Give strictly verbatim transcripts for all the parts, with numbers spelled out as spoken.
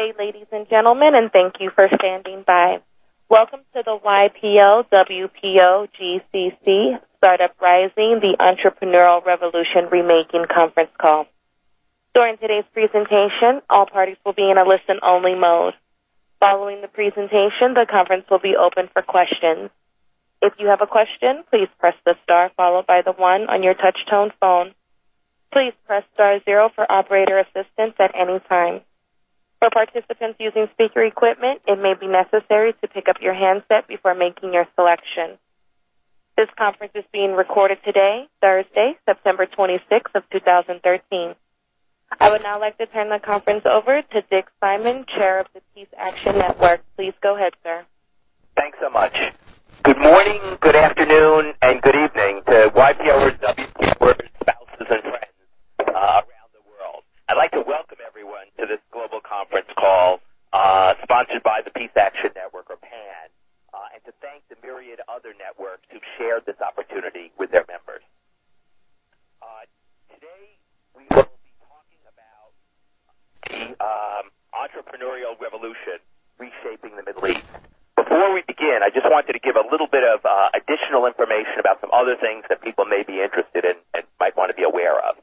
day, ladies and gentlemen, and thank you for standing by. Welcome to the Y P O W P O G C C Startup Rising, the Entrepreneurial Revolution Remaking conference call. During today's presentation, all parties will be in a listen-only mode. Following the presentation, the conference will be open for questions. If you have a question, please press the star followed by the one on your touch-tone phone. Please press star zero for operator assistance at any time. For participants using speaker equipment, it may be necessary to pick up your handset before making your selection. This conference is being recorded today, Thursday, September twenty-sixth of two thousand thirteen. I would now like to turn the conference over to Dick Simon, Chair of the Peace Action Network. Please go ahead, sir. Thanks so much. Good morning, good afternoon, and good evening to Y P Oers, W P Oers, spouses, and friends uh, around the world. I'd like to welcome everyone to this global conference call uh, sponsored by the Peace Action Network, or PAN, uh, and to thank the myriad other networks who've shared this opportunity with their members. Uh, today, we will be talking about the um, entrepreneurial revolution reshaping the Middle East. Before we begin, I just wanted to give a little bit of uh, additional information about some other things that people may be interested in and might want to be aware of.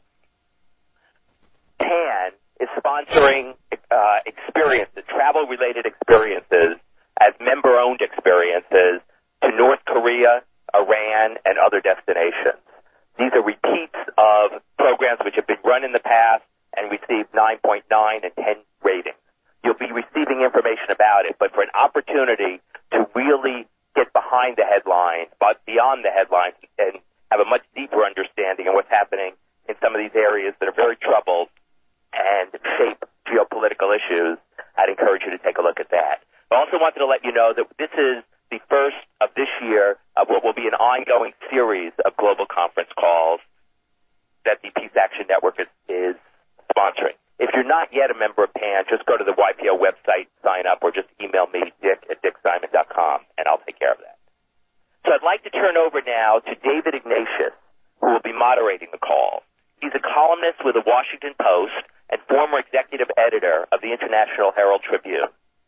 PAN is sponsoring uh, experiences, travel-related experiences, as member-owned experiences to North Korea, Iran, and other destinations. These are repeats of programs which have been run in the past and received nine point nine and ten ratings. You'll be receiving information about it, but for an opportunity to really get behind the headlines, but beyond the headlines, and have a much deeper understanding of what's happening in some of these areas that are very troubled and shape geopolitical issues, I'd encourage you to take a look at that. I also wanted to let you know that this is the first of this year of what will be an ongoing series of global conference calls that the Peace Action Network is, is sponsoring. If you're not yet a member of PAN, just go to the Y P O website, sign up, or just email me, dick at dick simon dot com, and I'll take care of that. So I'd like to turn over now to David Ignatius, who will be moderating the call. He's a columnist with the Washington Post and former executive editor of the International Herald Tribune,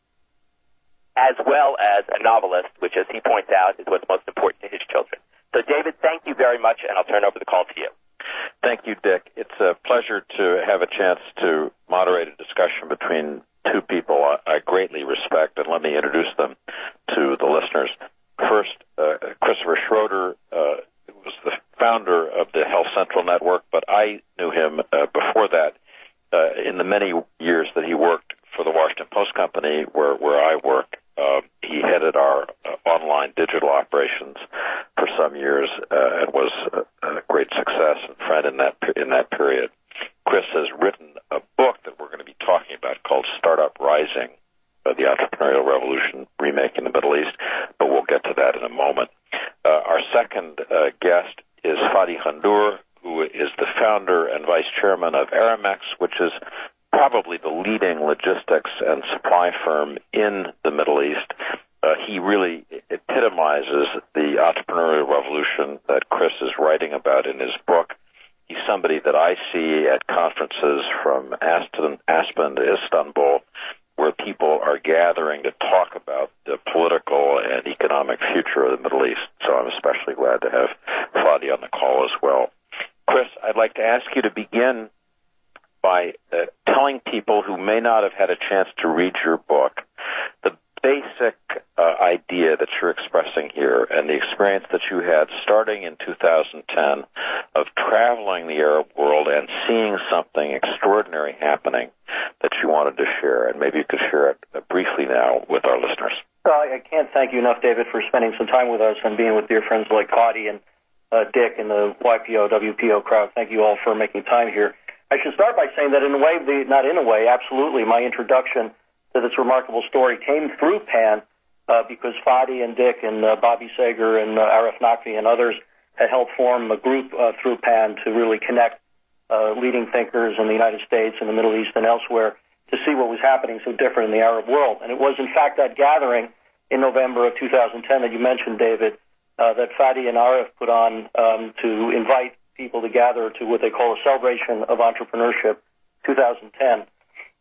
as well as a novelist, which, as he points out, is what's most important to his children. So, David, thank you very much, and I'll turn over the call to you. Thank you, Dick. It's a pleasure to have a chance to moderate a discussion between two people I greatly respect, and let me introduce them to the listeners. First, uh, Christopher Schroeder uh, was the founder of the Health Central Network, but I knew him uh, before that uh, in the many years that he worked for the Washington Post Company, where, where I work. Uh, he headed our uh, online digital operations for some years uh, and was a, a great success and friend in that in that period. Chris has written a book that we're going to be talking about called Startup Rising, uh, the Entrepreneurial Revolution Remaking the Middle East, but we'll get to that in a moment. Uh, our second uh, guest is Fadi Khandour, who is the founder and vice chairman of Aramex, which is probably the leading logistics and supply firm in the Middle East. Uh, he really epitomizes the entrepreneurial revolution that Chris is writing about in his book. He's somebody that I see at conferences from Aspen, Aspen to Istanbul, where people are gathering to talk about the political and economic future of the Middle East. So I'm especially glad to have Fadi on the call as well. Chris, I'd like to ask you to begin by uh, telling people who may not have had a chance to read your book the basic uh, idea that you're expressing here and the experience that you had starting in two thousand ten of traveling the Arab world and seeing something extraordinary happening that you wanted to share. And maybe you could share it uh, briefly now with our listeners. Well, I can't thank you enough, David, for spending some time with us and being with dear friends like Fadi and uh, Dick and the Y P O, W P O crowd. Thank you all for making time here. I should start by saying that in a way, the, not in a way, absolutely, my introduction to this remarkable story came through PAN uh, because Fadi and Dick and uh, Bobby Sager and uh, Arif Naqvi and others had helped form a group uh, through PAN to really connect uh, leading thinkers in the United States and the Middle East and elsewhere to see what was happening so different in the Arab world. And it was, in fact, that gathering in November of two thousand ten that you mentioned, David, uh, that Fadi and Arif put on um, to invite people to gather to what they call a celebration of entrepreneurship two thousand ten.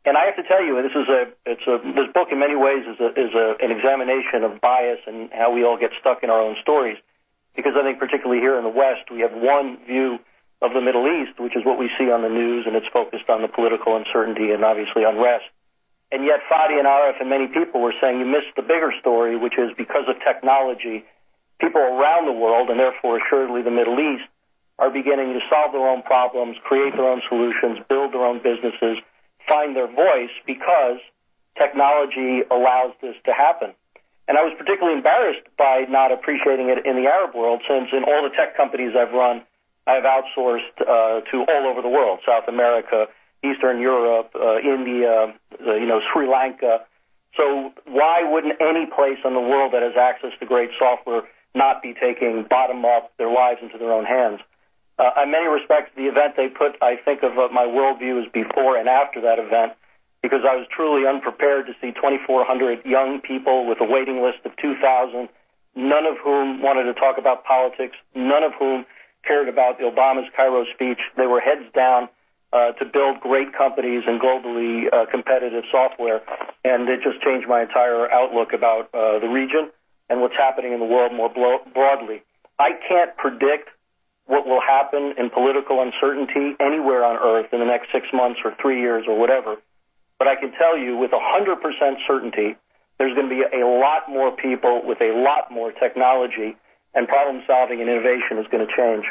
And I have to tell you, this is a, it's a, this book in many ways is a, is a, an examination of bias and how we all get stuck in our own stories. Because I think particularly here in the West, we have one view of the Middle East, which is what we see on the news, and it's focused on the political uncertainty and obviously unrest. And yet Fadi and Arif and many people were saying you missed the bigger story, which is because of technology, people around the world, and therefore assuredly the Middle East, are beginning to solve their own problems, create their own solutions, build their own businesses, find their voice because technology allows this to happen. And I was particularly embarrassed by not appreciating it in the Arab world, since in all the tech companies I've run, I've outsourced uh, to all over the world, South America, Eastern Europe, uh, India, uh, you know, Sri Lanka. So why wouldn't any place in the world that has access to great software not be taking bottom-up their lives into their own hands? Uh, in many respects, the event they put, I think of uh, my worldview as before and after that event, because I was truly unprepared to see twenty-four hundred young people with a waiting list of two thousand, none of whom wanted to talk about politics, none of whom cared about Obama's Cairo speech. They were heads down uh, to build great companies and globally uh, competitive software, and it just changed my entire outlook about uh, the region and what's happening in the world more blo- broadly. I can't predict what will happen in political uncertainty anywhere on earth in the next six months or three years or whatever. But I can tell you with one hundred percent certainty there's going to be a lot more people with a lot more technology, and problem solving and innovation is going to change.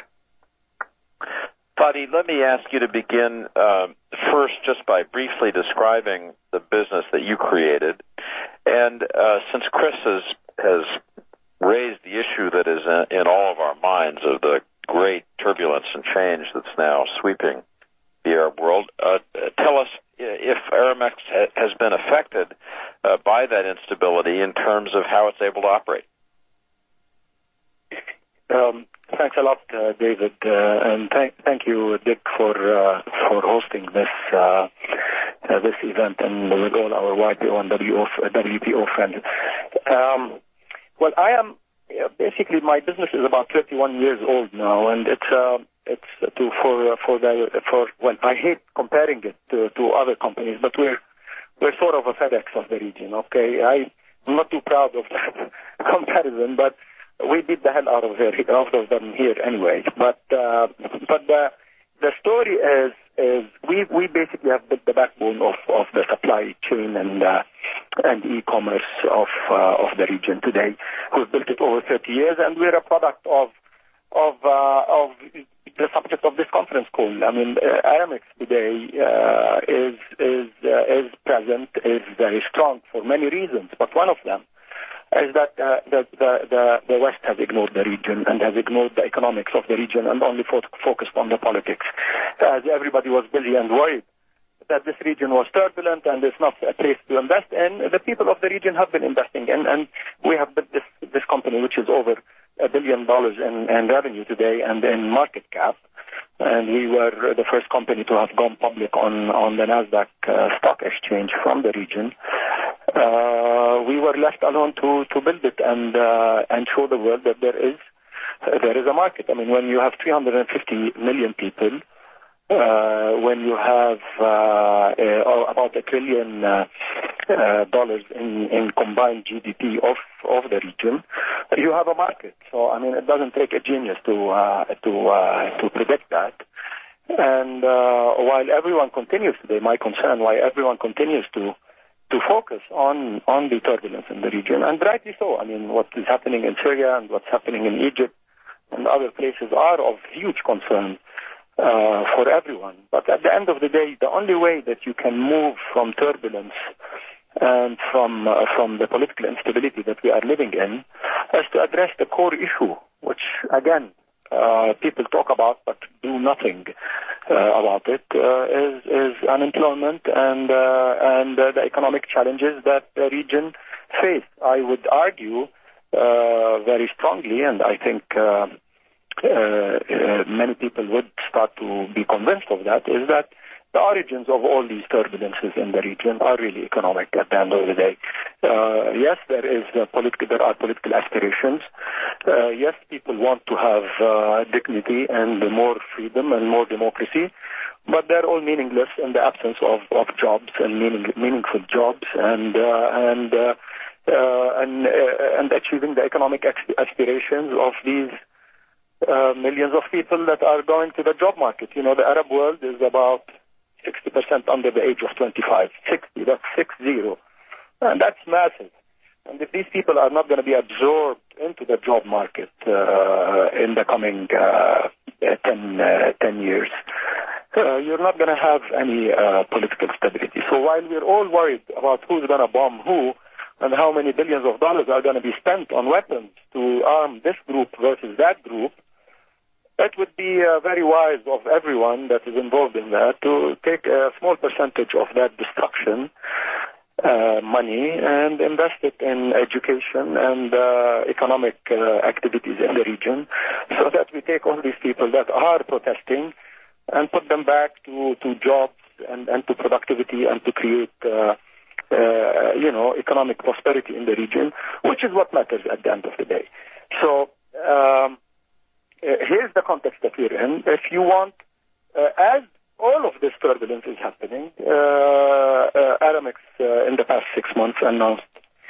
Fadi, let me ask you to begin uh, first just by briefly describing the business that you created. And uh, since Chris has, has raised the issue that is in, in all of our minds of the great turbulence and change that's now sweeping the Arab world, uh, tell us if Aramex ha- has been affected uh, by that instability in terms of how it's able to operate. Um, thanks a lot, uh, David, uh, and thank thank you, Dick, for uh, for hosting this uh, uh, this event, and with all our Y P O and W P O friends. Um, well, I am uh, basically my business is about thirty-one years old now, and it's uh, it's uh, to for uh, for the for well, I hate comparing it to, to other companies, but we're we're sort of a FedEx of the region. Okay, I, I'm not too proud of that comparison, but we beat the hell out of, her, out of them here anyway. But uh, but the the story is is we we basically have built the backbone of, of the supply chain and uh, and e-commerce of uh, of the region today. We've built it over thirty years, and we're a product of of uh, of the subject of this conference call. I mean, uh, Aramex today uh, is is uh, is present, is very strong for many reasons, but one of them is that uh, the, the, the, the West has ignored the region and has ignored the economics of the region and only fo- focused on the politics. As everybody was busy and worried that this region was turbulent and it's not a place to invest in, the people of the region have been investing in, and we have built this, this company which is over a billion dollars in, in revenue today and in market cap. And we were the first company to have gone public on, on the NASDAQ uh, stock exchange from the region. Uh, we were left alone to, to build it and uh, and show the world that there is uh, there is a market. I mean, when you have three hundred fifty million people, uh, when you have uh, uh, about a trillion uh, uh, dollars in, in combined G D P of, of the region, you have a market. So, I mean, it doesn't take a genius to uh, to uh, to predict that. And uh, while everyone continues today, my concern, why everyone continues to to focus on, on the turbulence in the region, and rightly so. I mean, what is happening in Syria and what's happening in Egypt and other places are of huge concern uh, for everyone. But at the end of the day, the only way that you can move from turbulence and from uh, from the political instability that we are living in is to address the core issue, which, again, uh, people talk about but do nothing Uh, about it, uh, is, is unemployment and uh, and uh, the economic challenges that the region face. I would argue uh, very strongly, and I think uh, uh, uh, many people would start to be convinced of that, is that the origins of all these turbulences in the region are really economic at the end of the day. Uh, yes, there is uh, political, there are political aspirations. Uh, yes, people want to have uh, dignity and more freedom and more democracy, but they're all meaningless in the absence of, of jobs and meaning, meaningful jobs and uh, and uh, uh, and uh, and achieving the economic aspirations of these uh, millions of people that are going to the job market. You know, the Arab world is about sixty percent under the age of twenty-five. sixty, that's six zero. And that's massive. And if these people are not going to be absorbed into the job market uh, in the coming uh, ten, uh, ten years, uh, you're not going to have any uh, political stability. So while we're all worried about who's going to bomb who and how many billions of dollars are going to be spent on weapons to arm this group versus that group, it would be uh, very wise of everyone that is involved in that to take a small percentage of that destruction uh, money and invest it in education and uh, economic uh, activities in the region, so that we take all these people that are protesting and put them back to, to jobs and, and to productivity and to create uh, uh, you know, economic prosperity in the region, which is what matters at the end of the day. So um, uh, here's the context that we're in. If you want, uh, as all of this turbulence is happening, uh, uh, Aramex uh, in the past six months announced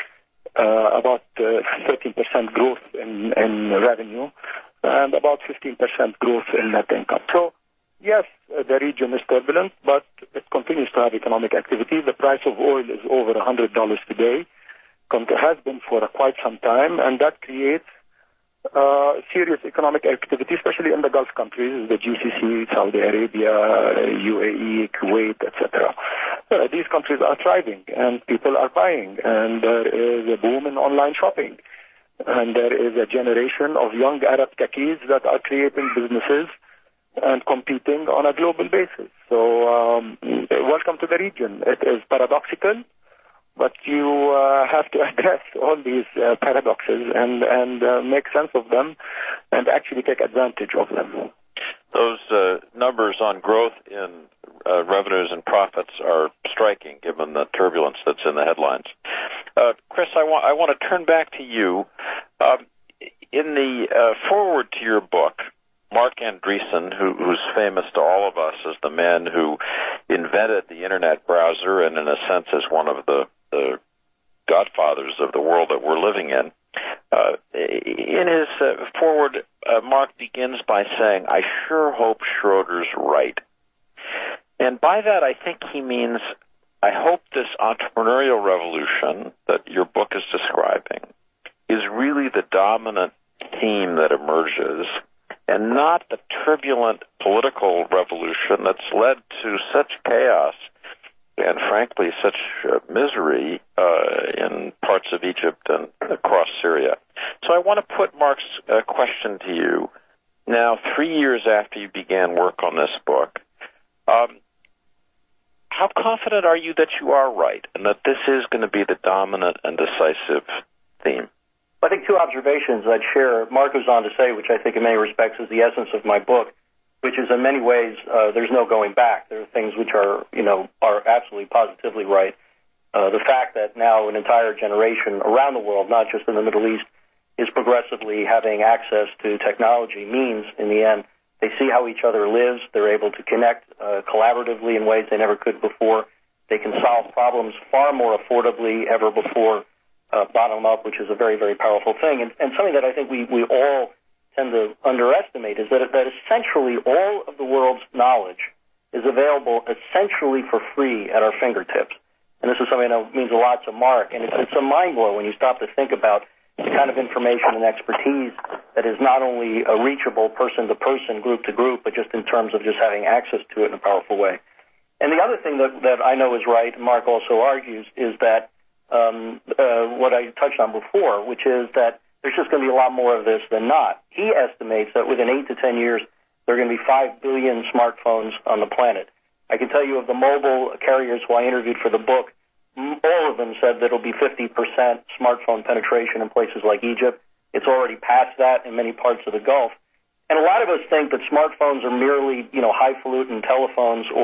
uh, about uh, thirteen percent growth in, in revenue and about fifteen percent growth in net income. So, yes, uh, the region is turbulent, but it continues to have economic activity. The price of oil is over one hundred dollars today, has been for quite some time, and that creates Uh, serious economic activity, especially in the Gulf countries, the G C C, Saudi Arabia, U A E, Kuwait, et cetera. Uh, these countries are thriving, and people are buying, and there is a boom in online shopping, and there is a generation of young Arab techies that are creating businesses and competing on a global basis. So, um, welcome to the region. It is paradoxical, but you uh, have to address all these uh, paradoxes and, and uh, make sense of them and actually take advantage of them. Those uh, numbers on growth in uh, revenues and profits are striking, given the turbulence that's in the headlines. Uh, Chris, I want, I want to turn back to you. Um, in the uh, foreword to your book, Marc Andreessen, who, who's famous to all of us as the man who invented the Internet browser and, in a sense, is one of the the godfathers of the world that we're living in. Uh, in his uh, foreword, uh, Marc begins by saying, "I sure hope Schroeder's right." And by that, I think he means, I hope this entrepreneurial revolution that your book is describing is really the dominant theme that emerges, and not the turbulent political revolution that's led to such chaos and, frankly, such uh, misery uh, in parts of Egypt and across Syria. So I want to put Marc's uh, question to you now, three years after you began work on this book. Um, how confident are you that you are right and that this is going to be the dominant and decisive theme? I think two observations I'd share. Marc goes on to say, which I think in many respects is the essence of my book, which is in many ways uh, there's no going back. There are things which are, you know, are absolutely positively right. Uh, the fact that now an entire generation around the world, not just in the Middle East, is progressively having access to technology means, in the end, they see how each other lives. They're able to connect uh, collaboratively in ways they never could before. They can solve problems far more affordably ever before, uh, bottom up, which is a very, very powerful thing. And, and something that I think we, we all tend to underestimate is that, that essentially all of the world's knowledge is available essentially for free at our fingertips. And this is something that means a lot to Marc. And it's, it's a mind blow when you stop to think about the kind of information and expertise that is not only a reachable person to person, group to group, but just in terms of just having access to it in a powerful way. And the other thing that, that I know is right, and Marc also argues, is that um, uh, what I touched on before, which is that there's just going to be a lot more of this than not. He estimates that within eight to ten years, there are going to be five billion smartphones on the planet. I can tell you of the mobile carriers who I interviewed for the book, all of them said that it'll be fifty percent smartphone penetration in places like Egypt. It's already past that in many parts of the Gulf. And a lot of us think that smartphones are merely, you know, highfalutin telephones or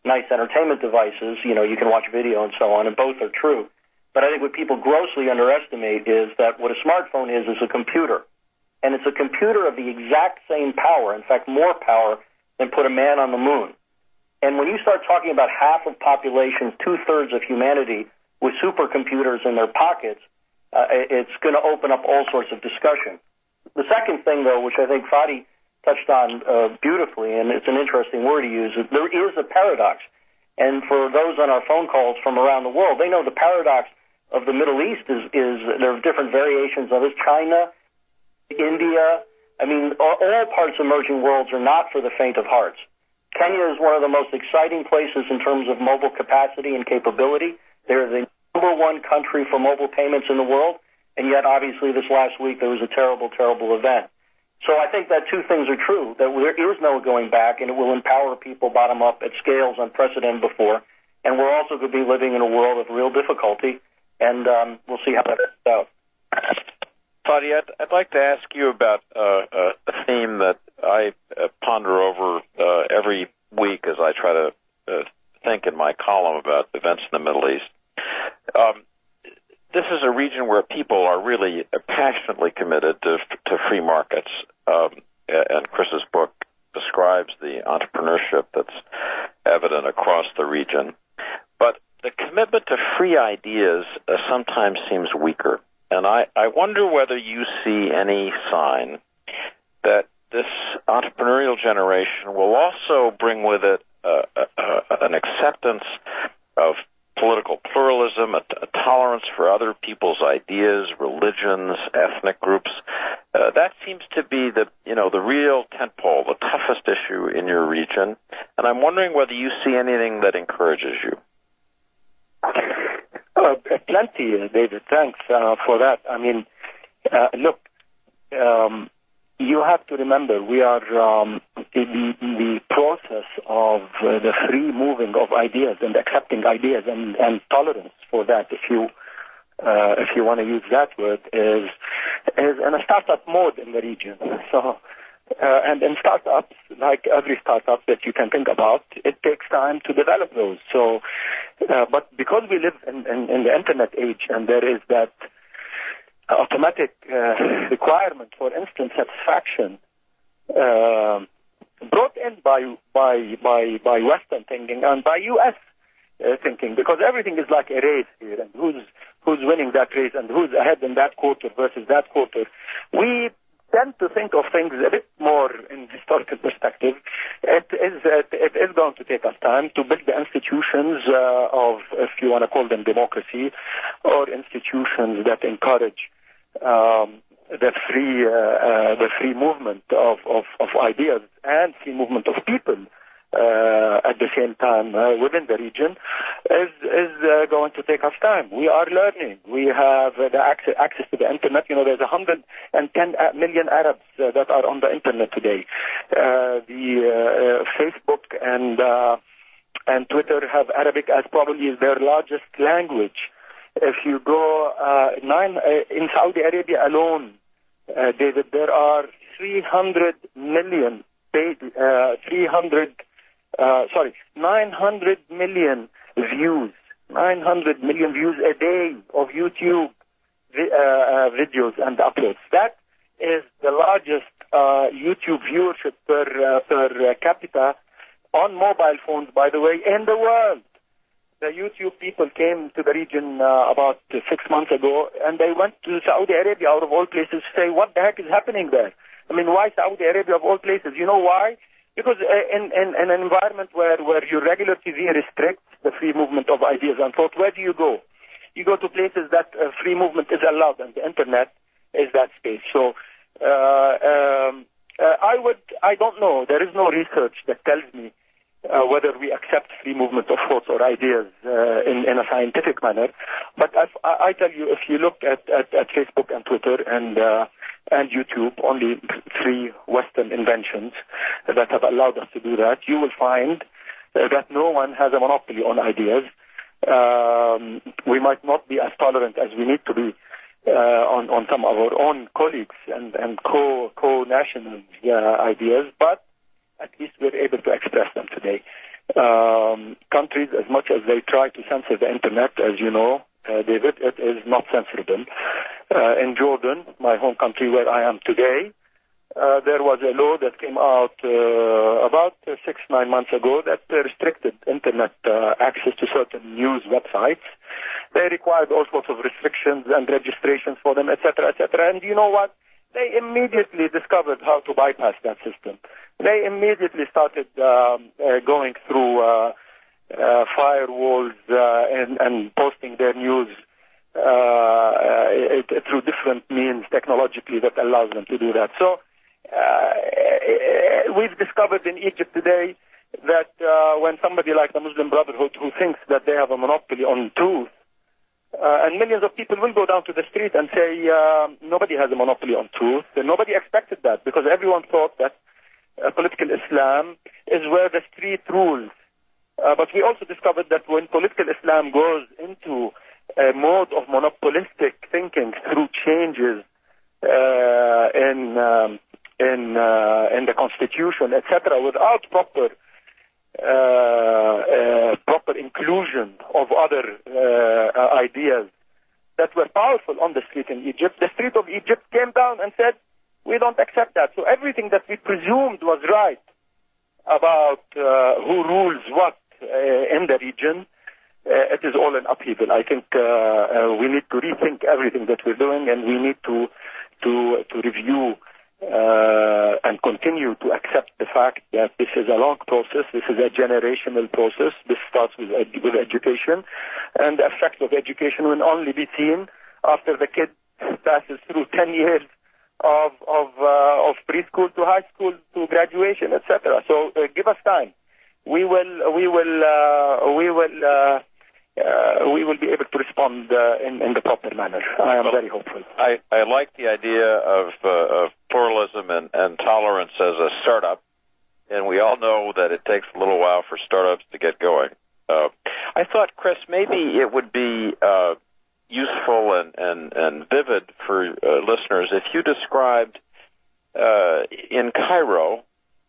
nice entertainment devices. You know, you can watch video and so on, and both are true. But I think what people grossly underestimate is that what a smartphone is is a computer. And it's a computer of the exact same power, in fact, more power than put a man on the moon. And when you start talking about half of population, two-thirds of humanity with supercomputers in their pockets, uh, it's going to open up all sorts of discussion. The second thing, though, which I think Fadi touched on uh, beautifully, and it's an interesting word to use, is there is a paradox. And for those on our phone calls from around the world, they know the paradox of the Middle East is, is there are different variations of it. China, India, I mean, all, all parts of emerging worlds are not for the faint of hearts. Kenya is one of the most exciting places in terms of mobile capacity and capability. They're the number one country for mobile payments in the world, and yet obviously this last week there was a terrible, terrible event. So I think that two things are true, that there is no going back, and it will empower people bottom up at scales unprecedented before, and we're also going to be living in a world of real difficulty, and um, we'll see how that works out. Fadi, I'd, I'd like to ask you about uh, a theme that I uh, ponder over uh, every week as I try to uh, think in my column about events in the Middle East. Um, this is a region where people are really passionately committed to, to free markets, um, and Chris's book describes the entrepreneurship that's evident across the region. But the commitment to free ideas uh, sometimes seems weaker. And I, I wonder whether you see any sign that this entrepreneurial generation will also bring with it uh, uh, an acceptance of political pluralism, a, a tolerance for other people's ideas, religions, ethnic groups. Uh, that seems to be the, you know, the real tentpole, the toughest issue in your region. And I'm wondering whether you see anything that encourages you. Uh, plenty, David. Thanks uh, for that. I mean, uh, look, um, you have to remember we are um, in the, the process of uh, the free moving of ideas and accepting ideas and, and tolerance for that, if you uh, if you want to use that word, is is in a startup mode in the region. So. Uh, and in startups, like every startup that you can think about, it takes time to develop those. So, uh, but because we live in, in, in the internet age, and there is that automatic uh, requirement for instant satisfaction uh, brought in by by by by Western thinking and by U S uh, thinking, because everything is like a race here, and who's who's winning that race and who's ahead in that quarter versus that quarter. We tend to think of things a bit more in historical perspective. It is uh, it is going to take us time to build the institutions uh, of, if you want to call them democracy, or institutions that encourage um, the free uh, uh, the free movement of, of, of ideas and free movement of people uh, at the same time uh, within the region is is uh, going to take us time. We are learning. We have uh, the access, access to the internet. You know, there's one hundred ten million Arabs uh, that are on the internet today. Uh, the uh, Facebook and uh, and Twitter have Arabic as probably their largest language. If you go uh, nine uh, in Saudi Arabia alone, uh, David, there are three hundred million paid, uh, three hundred. Uh, sorry, nine hundred million views, nine hundred million views a day of YouTube vi- uh, uh, videos and uploads. That is the largest uh, YouTube viewership per uh, per uh, capita on mobile phones, by the way, in the world. The YouTube people came to the region uh, about uh, six months ago, and they went to Saudi Arabia, out of all places, to say, what the heck is happening there? I mean, why Saudi Arabia of all places? You know why? Because in, in, in an environment where, where your regular T V restricts the free movement of ideas and thought, where do you go? You go to places that uh, free movement is allowed, and the internet is that space. So uh, um, uh, I would, I don't know. There is no research that tells me uh, whether we accept free movement of thoughts or ideas uh, in, in a scientific manner. But if, I, I tell you, if you look at, at, at Facebook and Twitter and uh, and YouTube, only three Western inventions that have allowed us to do that, you will find uh, that no one has a monopoly on ideas. Um, we might not be as tolerant as we need to be uh, on, on some of our own colleagues and, and co, co-national uh, ideas, but at least we're able to express them today. Um, countries, as much as they try to censor the internet, as you know, uh, David, it is not censorable. Uh, in Jordan, my home country where I am today, uh, there was a law that came out uh, about uh, six, nine months ago that uh, restricted internet uh, access to certain news websites. They required all sorts of restrictions and registrations for them, et cetera, et cetera. And you know what? They immediately discovered how to bypass that system. They immediately started um, uh, going through uh, uh, firewalls uh, and, and posting their news uh, uh, it, through different means technologically that allows them to do that. So uh, we've discovered in Egypt today that uh, when somebody like the Muslim Brotherhood, who thinks that they have a monopoly on truth, Uh, and millions of people will go down to the street and say, uh, nobody has a monopoly on truth. And nobody expected that because everyone thought that uh, political Islam is where the street rules. Uh, but we also discovered that when political Islam goes into a mode of monopolistic thinking through changes uh, in um, in uh, in the constitution, et cetera, without proper Uh, uh, proper inclusion of other uh, ideas that were powerful on the street in Egypt, the street of Egypt came down and said, we don't accept that. So everything that we presumed was right about uh, who rules what uh, in the region, uh, it is all in upheaval. I think uh, uh, we need to rethink everything that we're doing, and we need to to to review Uh, and continue to accept the fact that this is a long process, this is a generational process, this starts with, ed- with education, and the effect of education will only be seen after the kid passes through ten years of of, uh, of preschool to high school to graduation, et cetera. So uh, give us time. We will we will uh, we will uh, Uh, we will be able to respond uh, in, in the proper manner. I am well, very hopeful. I, I like the idea of, uh, of pluralism and, and tolerance as a startup, and we all know that it takes a little while for startups to get going. Uh, I thought, Chris, maybe it would be uh, useful and, and, and vivid for uh, listeners if you described uh, in Cairo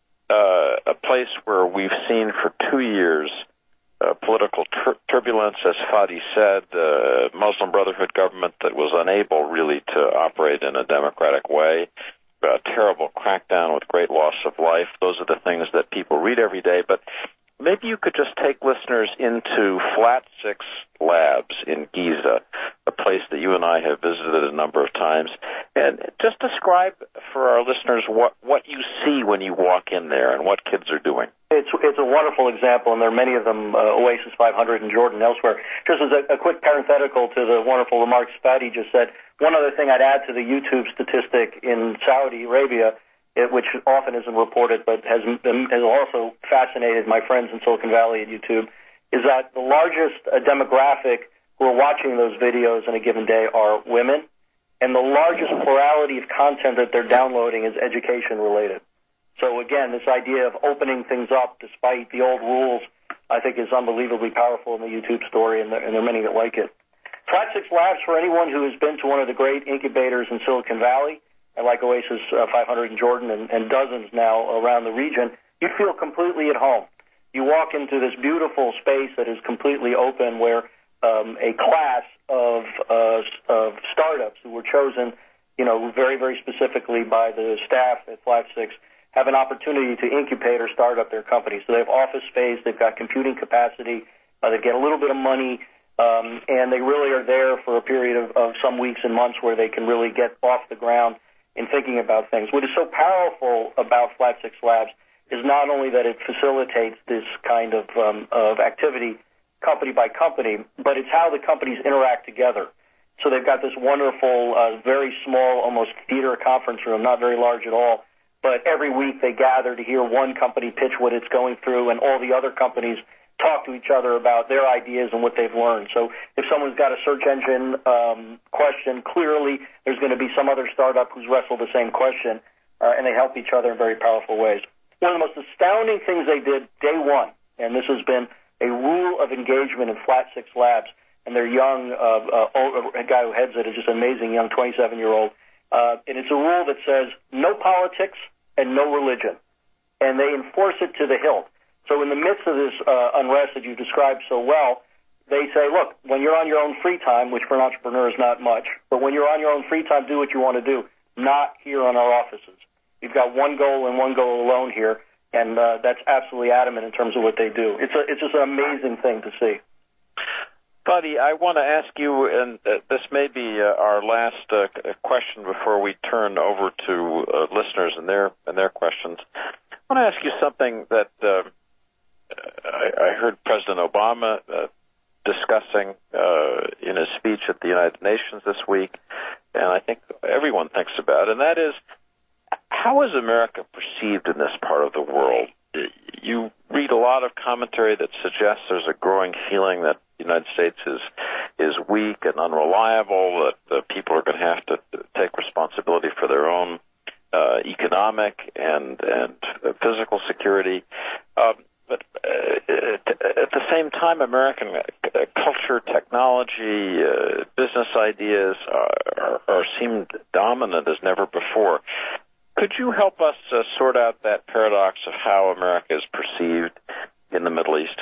uh, a place where we've seen for two years Uh, political tur- turbulence, as Fadi said, the uh, Muslim Brotherhood government that was unable really to operate in a democratic way, a terrible crackdown with great loss of life. Those are the things that people read every day. But maybe you could just take listeners into Flat Six Labs in Giza, a place that you and I have visited a number of times, and just describe for our listeners what, what you see when you walk in there and what kids are doing. It's it's a wonderful example, and there are many of them, uh, Oasis five hundred in Jordan and elsewhere. Just as a, a quick parenthetical to the wonderful remarks Fadi just said, one other thing I'd add to the YouTube statistic in Saudi Arabia, it, which often isn't reported but has, has also fascinated my friends in Silicon Valley at YouTube, is that the largest uh, demographic who are watching those videos in a given day are women, and the largest plurality of content that they're downloading is education-related. So again, this idea of opening things up despite the old rules, I think, is unbelievably powerful in the YouTube story, and there, and there are many that like it. Flat Six Labs, for anyone who has been to one of the great incubators in Silicon Valley, and like Oasis uh, five hundred in Jordan and, and dozens now around the region, you feel completely at home. You walk into this beautiful space that is completely open where um, a class of, uh, of startups who were chosen, you know, very, very specifically by the staff at Flat Six, have an opportunity to incubate or start up their company. So they have office space, they've got computing capacity, uh, they get a little bit of money, um, and they really are there for a period of, of some weeks and months where they can really get off the ground in thinking about things. What is so powerful about Flat Six Labs is not only that it facilitates this kind of, um, of activity company by company, but it's how the companies interact together. So they've got this wonderful, uh, very small, almost theater conference room, not very large at all, but every week they gather to hear one company pitch what it's going through, and all the other companies talk to each other about their ideas and what they've learned. So if someone's got a search engine um, question, clearly there's going to be some other startup who's wrestled the same question, uh, and they help each other in very powerful ways. One of the most astounding things they did day one, and this has been a rule of engagement in Flat Six Labs, and their young uh, uh, a guy who heads it is just an amazing young twenty-seven-year-old, uh, and it's a rule that says no politics and no religion, and they enforce it to the hilt. So in the midst of this uh, unrest that you described so well, they say, look, when you're on your own free time, which for an entrepreneur is not much, but when you're on your own free time, do what you want to do, not here on our offices. You've got one goal and one goal alone here, and uh, that's absolutely adamant in terms of what they do. It's a, it's just an amazing thing to see. Buddy, I want to ask you, and uh, this may be uh, our last uh, question before we turn over to uh, listeners and their and their questions. I want to ask you something that uh, I, I heard President Obama uh, discussing uh, in his speech at the United Nations this week, and I think everyone thinks about, and that is, how is America perceived in this part of the world? You read a lot of commentary that suggests there's a growing feeling that the United States is is weak and unreliable, that uh, people are going to have to take responsibility for their own uh, economic and and uh, physical security. Um, but uh, at the same time, American uh, culture, technology, uh, business ideas are, are, are seem dominant as never before. Could you help us uh, sort out that paradox of how America is perceived in the Middle East?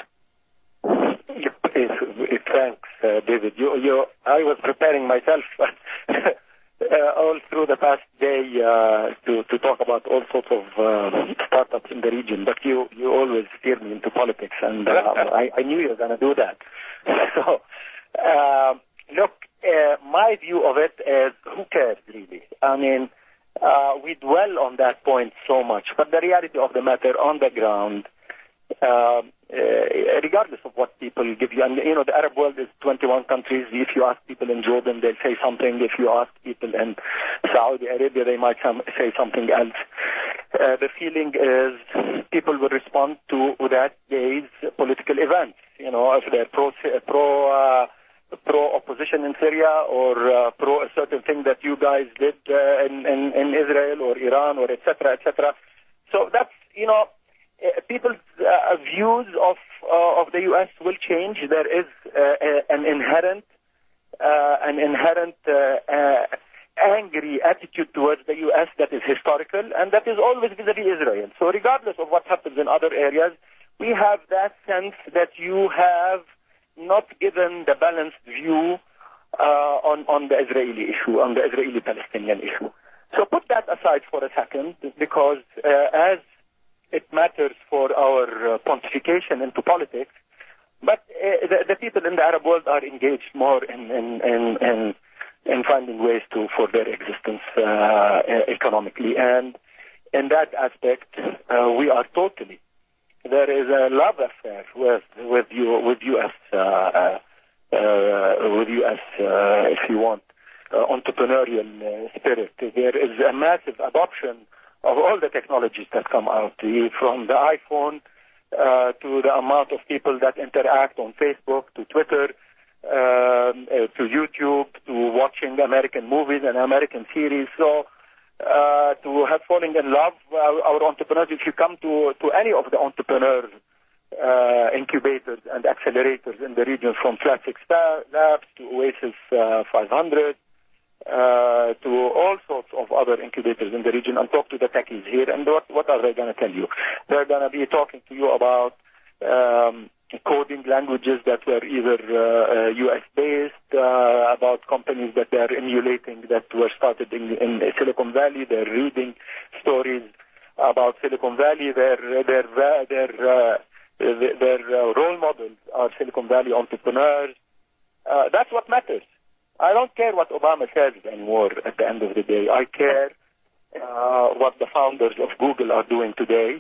Thanks, uh, David. You, you, I was preparing myself uh, all through the past day uh, to, to talk about all sorts of uh, startups in the region, but you, you always steer me into politics, and uh, I, I knew you were going to do that. So, uh, look, uh, my view of it is, who cares, really? I mean, Uh, we dwell on that point so much, but the reality of the matter on the ground, uh, uh, regardless of what people give you, and you know, the Arab world is twenty-one countries. If you ask people in Jordan, they'll say something. If you ask people in Saudi Arabia, they might some, say something else. Uh, the feeling is people will respond to that day's political events. You know, if they're pro, pro uh, pro-opposition in Syria or uh, pro a certain thing that you guys did uh, in, in, in Israel or Iran or et cetera, et cetera. So that's, you know, uh, people's uh, views of uh, of the U S will change. There is uh, an inherent uh, an inherent uh, uh, angry attitude towards the U S that is historical, and that is always vis-a-vis Israel. So regardless of what happens in other areas, we have that sense that you have not given the balanced view uh, on, on the Israeli issue, on the Israeli-Palestinian issue. So put that aside for a second, because uh, as it matters for our uh, pontification into politics, but uh, the, the people in the Arab world are engaged more in, in, in, in, in finding ways to for their existence uh, economically. And in that aspect, uh, we are totally there is a love affair with with you with U S uh, uh, with U S uh, if you want uh, entrepreneurial uh, spirit. There is a massive adoption of all the technologies that come out, from the iPhone uh, to the amount of people that interact on Facebook, to Twitter, um, uh, to YouTube, to watching American movies and American series. So. Uh, to have fallen in love, our, our entrepreneurs, if you come to, to any of the entrepreneur uh, incubators and accelerators in the region, from Flat Six Labs to Oasis uh, five hundred, uh, to all sorts of other incubators in the region, and talk to the techies here, and what, what are they going to tell you? They're going to be talking to you about um, coding languages that were either uh, uh, U S-based, uh, about companies that they are emulating that were started in, in Silicon Valley. They're reading stories about Silicon Valley. Their their their uh, their, their uh, role models are Silicon Valley entrepreneurs. Uh, that's what matters. I don't care what Obama says anymore. At the end of the day, I care uh, what the founders of Google are doing today,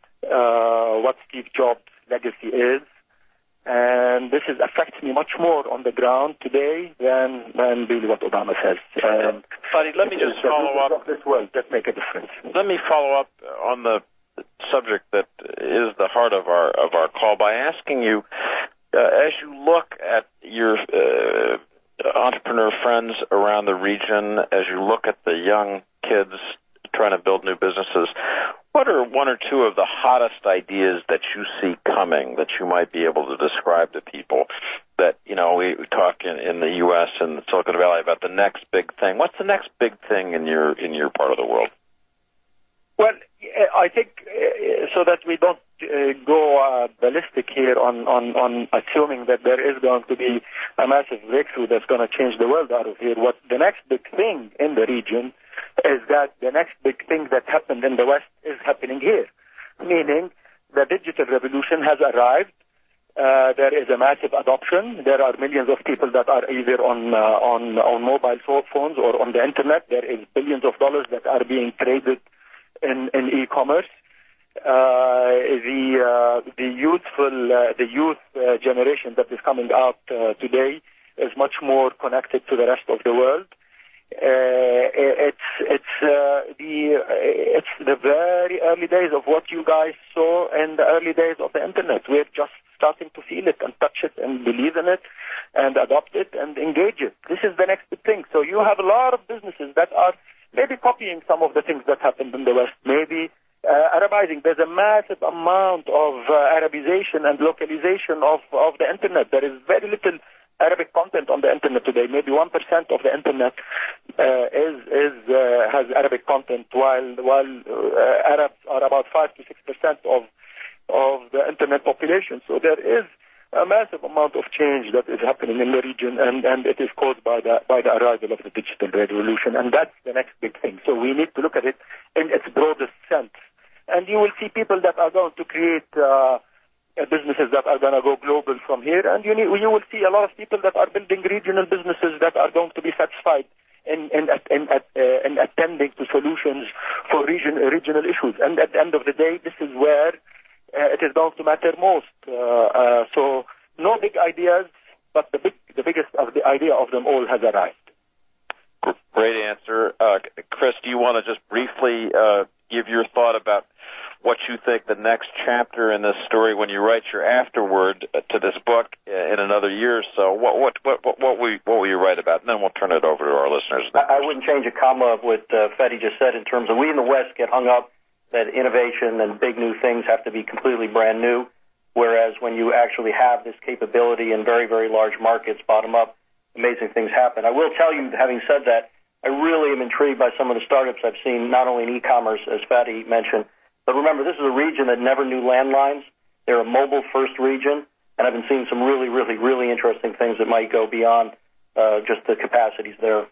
uh, what Steve Jobs' legacy is. And this is affects me much more on the ground today than than really what Obama says. Um, Buddy, let me just follow up. This world that make a difference. Let me follow up on the subject that is the heart of our of our call by asking you, uh, as you look at your uh, entrepreneur friends around the region, as you look at the young kids trying to build new businesses, what are one or two of the hottest ideas that you see coming that you might be able to describe to people? That, you know, we talk in, in the U S and Silicon Valley about the next big thing. What's the next big thing in your in your part of the world? Well, I think uh, so that we don't uh, go uh, ballistic here on, on, on assuming that there is going to be a massive breakthrough that's going to change the world out of here. What the next big thing in the region is that the next big thing that happened in the West is happening here, meaning the digital revolution has arrived. Uh, there is a massive adoption. There are millions of people that are either on uh, on on mobile phones or on the internet. There is billions of dollars that are being traded in, in e-commerce. Uh, the uh, the youthful uh, the youth uh, generation that is coming out uh, today is much more connected to the rest of the world. Uh, it's it's uh, the uh, it's the very early days of what you guys saw in the early days of the internet. We're just starting to feel it and touch it and believe in it and adopt it and engage it. This is the next big thing. So you have a lot of businesses that are maybe copying some of the things that happened in the West, maybe uh, Arabizing. There's a massive amount of uh, Arabization and localization of, of the internet. There is very little Arabic content on the internet today. Maybe one percent of the internet uh, is is uh, has Arabic content, while while uh, Arabs are about five to six percent of of the internet population. So there is a massive amount of change that is happening in the region, and, and it is caused by the by the arrival of the digital revolution, and that's the next big thing. So we need to look at it in its broadest sense. And you will see people that are going to create uh, businesses that are going to go global from here, and you, need, you will see a lot of people that are building regional businesses that are going to be satisfied in, in, in, uh, in attending to solutions for region, regional issues. And at the end of the day, this is where Uh, it is going to matter most. Uh, uh, so no big ideas, but the big, the biggest of the idea of them all has arrived. Great answer. Uh, Chris, do you want to just briefly uh, give your thought about what you think the next chapter in this story, when you write your afterword to this book in another year or so, what what what what, what, will, you, what will you write about? And then we'll turn it over to our listeners. I, I wouldn't change a comma of what uh, Fedi just said in terms of we in the West get hung up that innovation and big new things have to be completely brand new, whereas when you actually have this capability in very, very large markets, bottom up, amazing things happen. I will tell you, having said that, I really am intrigued by some of the startups I've seen, not only in e-commerce, as Fadi mentioned, but remember, this is a region that never knew landlines. They're a mobile-first region, and I've been seeing some really, really, really interesting things that might go beyond uh, just the capacities there.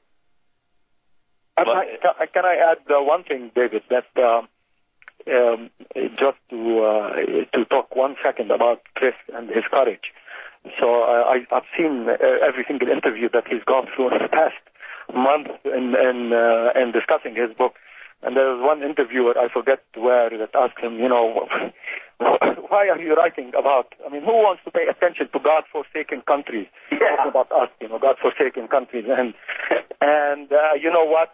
I, can I add uh, one thing, David, that... Um, Um, just to uh, to talk one second about Chris and his courage. So uh, I, I've seen uh, every single interview that he's gone through in the past month in in, uh, in discussing his book. And there was one interviewer, I forget where, that asked him, you know, why are you writing about, I mean, who wants to pay attention to God-forsaken countries? Yeah. Talking about us, you know, God-forsaken countries. And, and uh, you know what?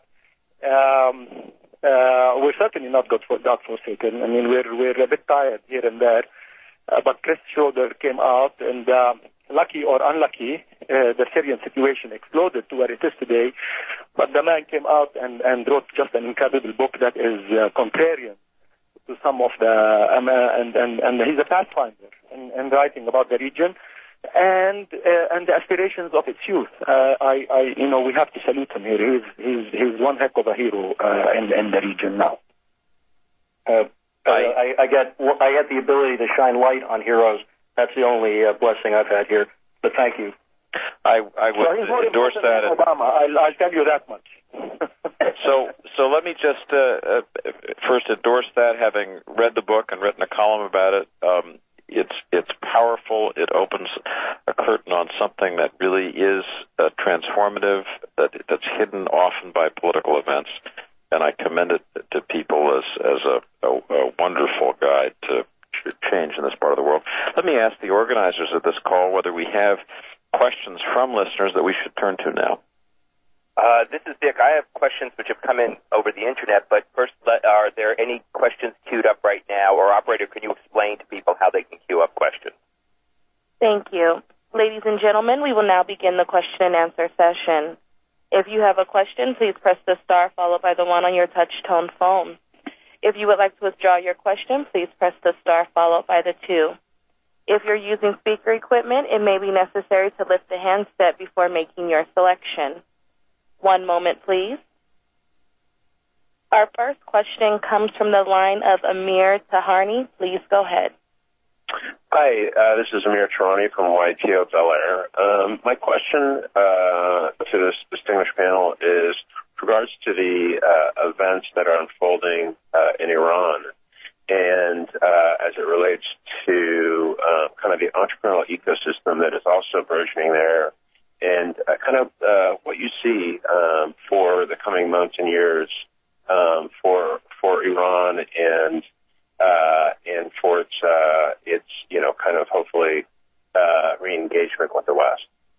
Um, Uh, we're certainly not God for God forsaken. I mean, we're we're a bit tired here and there. Uh, but Chris Schroeder came out, and uh, lucky or unlucky, uh, the Syrian situation exploded to where it is today. But the man came out and, and wrote just an incredible book that is uh, contrarian to some of the um, uh, and, and and he's a pathfinder in, in writing about the region and uh, and the aspirations of its youth. Uh, I, I, you know, we have to salute him here. He's he's he's one heck of a hero uh, in in the region now. Uh, I, I get I get the ability to shine light on heroes. That's the only uh, blessing I've had here. But thank you. I I would so endorse that. Obama. I'll, I'll tell you that much. so so let me just uh, uh, first endorse that. Having read the book and written a column about it. Um, It's it's powerful. It opens a curtain on something that really is uh, transformative, that that's hidden often by political events, and I commend it to people as as a, a, a wonderful guide to change in this part of the world. Let me ask the organizers of this call whether we have questions from listeners that we should turn to now. Uh, this is Dick. I have questions which have come in over the Internet, but first, let, are there any questions queued up right now? Or, operator, can you explain to people how they can queue up questions? Thank you. Ladies and gentlemen, we will now begin the question and answer session. If you have a question, please press the star followed by the one on your touch-tone phone. If you would like to withdraw your question, please press the star followed by the two. If you're using speaker equipment, it may be necessary to lift the handset before making your selection. One moment, please. Our first question comes from the line of Amir Taharni. Please go ahead. Hi, uh, this is Amir Taharni from Y P O Bel Air. Um, my question uh, to this distinguished panel is with regards to the uh, events that are unfolding uh, in Iran and uh, as it relates to uh, kind of the entrepreneurial ecosystem that is also burgeoning there, and uh, kind of uh, what you see um, for the coming months and years um, for for Iran and uh, and for its uh, its you know kind of hopefully uh, re-engagement with the West.